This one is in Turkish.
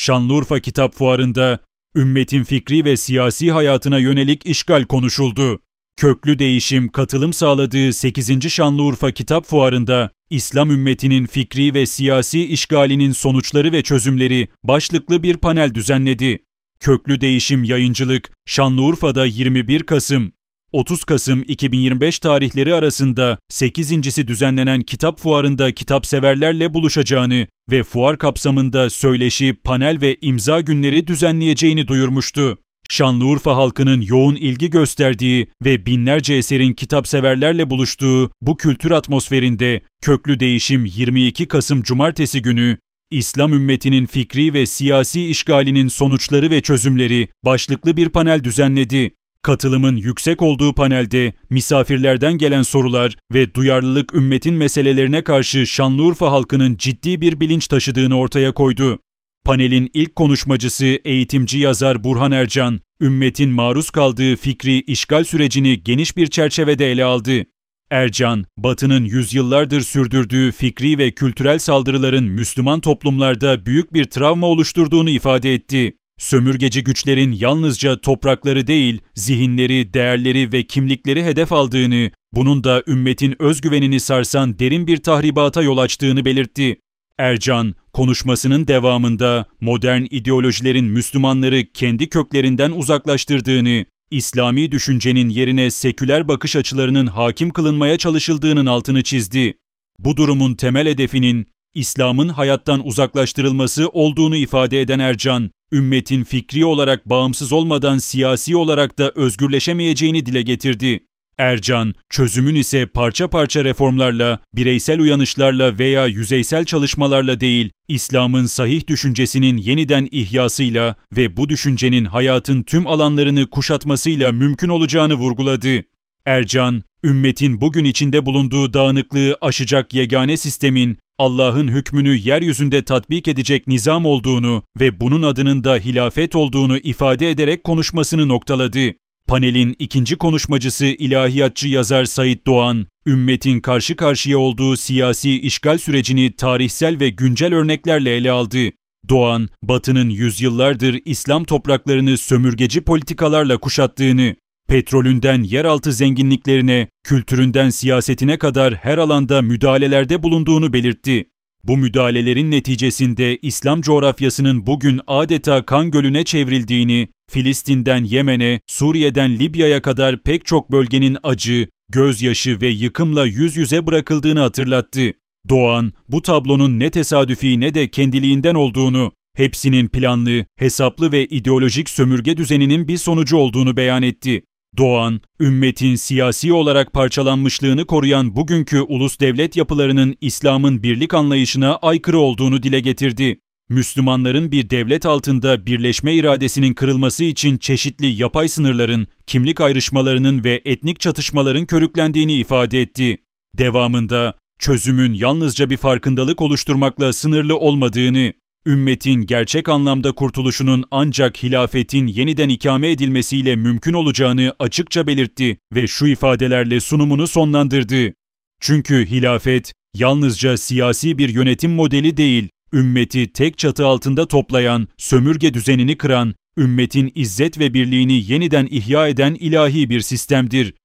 Şanlıurfa Kitap Fuarı'nda ümmetin fikri ve siyasi hayatına yönelik işgal konuşuldu. Köklü değişim katılım sağladığı 8. Şanlıurfa Kitap Fuarı'nda İslam ümmetinin fikri ve siyasi işgalinin sonuçları ve çözümleri başlıklı bir panel düzenledi. Köklü Değişim Yayıncılık, Şanlıurfa'da 21 Kasım, 30 Kasım 2025 tarihleri arasında 8.'si düzenlenen kitap fuarında kitapseverlerle buluşacağını ve fuar kapsamında söyleşi, panel ve imza günleri düzenleyeceğini duyurmuştu. Şanlıurfa halkının yoğun ilgi gösterdiği ve binlerce eserin kitapseverlerle buluştuğu bu kültür atmosferinde Köklü Değişim 22 Kasım Cumartesi günü İslam ümmetinin fikri ve siyasi işgalinin sonuçları ve çözümleri başlıklı bir panel düzenledi. Katılımın yüksek olduğu panelde misafirlerden gelen sorular ve duyarlılık ümmetin meselelerine karşı Şanlıurfa halkının ciddi bir bilinç taşıdığını ortaya koydu. Panelin ilk konuşmacısı eğitimci yazar Burhan Ercan, ümmetin maruz kaldığı fikri işgal sürecini geniş bir çerçevede ele aldı. Ercan, Batı'nın yüzyıllardır sürdürdüğü fikri ve kültürel saldırıların Müslüman toplumlarda büyük bir travma oluşturduğunu ifade etti. Sömürgeci güçlerin yalnızca toprakları değil, zihinleri, değerleri ve kimlikleri hedef aldığını, bunun da ümmetin özgüvenini sarsan derin bir tahribata yol açtığını belirtti. Ercan, konuşmasının devamında modern ideolojilerin Müslümanları kendi köklerinden uzaklaştırdığını, İslami düşüncenin yerine seküler bakış açılarının hakim kılınmaya çalışıldığının altını çizdi. Bu durumun temel hedefinin İslam'ın hayattan uzaklaştırılması olduğunu ifade eden Ercan, ümmetin fikri olarak bağımsız olmadan siyasi olarak da özgürleşemeyeceğini dile getirdi. Ercan, çözümün ise parça parça reformlarla, bireysel uyanışlarla veya yüzeysel çalışmalarla değil, İslam'ın sahih düşüncesinin yeniden ihyasıyla ve bu düşüncenin hayatın tüm alanlarını kuşatmasıyla mümkün olacağını vurguladı. Ercan, ümmetin bugün içinde bulunduğu dağınıklığı aşacak yegane sistemin, Allah'ın hükmünü yeryüzünde tatbik edecek nizam olduğunu ve bunun adının da hilafet olduğunu ifade ederek konuşmasını noktaladı. Panelin ikinci konuşmacısı ilahiyatçı yazar Said Doğan, ümmetin karşı karşıya olduğu siyasi işgal sürecini tarihsel ve güncel örneklerle ele aldı. Doğan, Batı'nın yüzyıllardır İslam topraklarını sömürgeci politikalarla kuşattığını, petrolünden yeraltı zenginliklerine, kültüründen siyasetine kadar her alanda müdahalelerde bulunduğunu belirtti. Bu müdahalelerin neticesinde İslam coğrafyasının bugün adeta kan gölüne çevrildiğini, Filistin'den Yemen'e, Suriye'den Libya'ya kadar pek çok bölgenin acı, gözyaşı ve yıkımla yüz yüze bırakıldığını hatırlattı. Doğan, bu tablonun ne tesadüfi ne de kendiliğinden olduğunu, hepsinin planlı, hesaplı ve ideolojik sömürge düzeninin bir sonucu olduğunu beyan etti. Doğan, ümmetin siyasi olarak parçalanmışlığını koruyan bugünkü ulus devlet yapılarının İslam'ın birlik anlayışına aykırı olduğunu dile getirdi. Müslümanların bir devlet altında birleşme iradesinin kırılması için çeşitli yapay sınırların, kimlik ayrışmalarının ve etnik çatışmaların körüklendiğini ifade etti. Devamında, çözümün yalnızca bir farkındalık oluşturmakla sınırlı olmadığını, ümmetin gerçek anlamda kurtuluşunun ancak hilafetin yeniden ikame edilmesiyle mümkün olacağını açıkça belirtti ve şu ifadelerle sunumunu sonlandırdı. Çünkü hilafet yalnızca siyasi bir yönetim modeli değil, ümmeti tek çatı altında toplayan, sömürge düzenini kıran, ümmetin izzet ve birliğini yeniden ihya eden ilahi bir sistemdir.